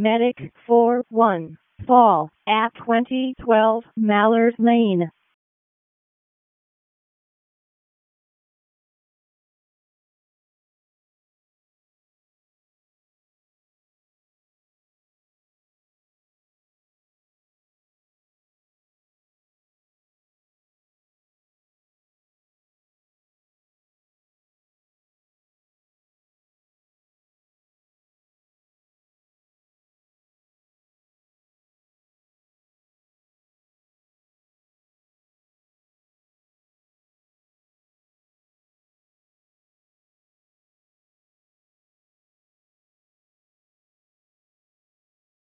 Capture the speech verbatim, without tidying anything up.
Medic four one. Fall at twenty twelve Mallard Lane.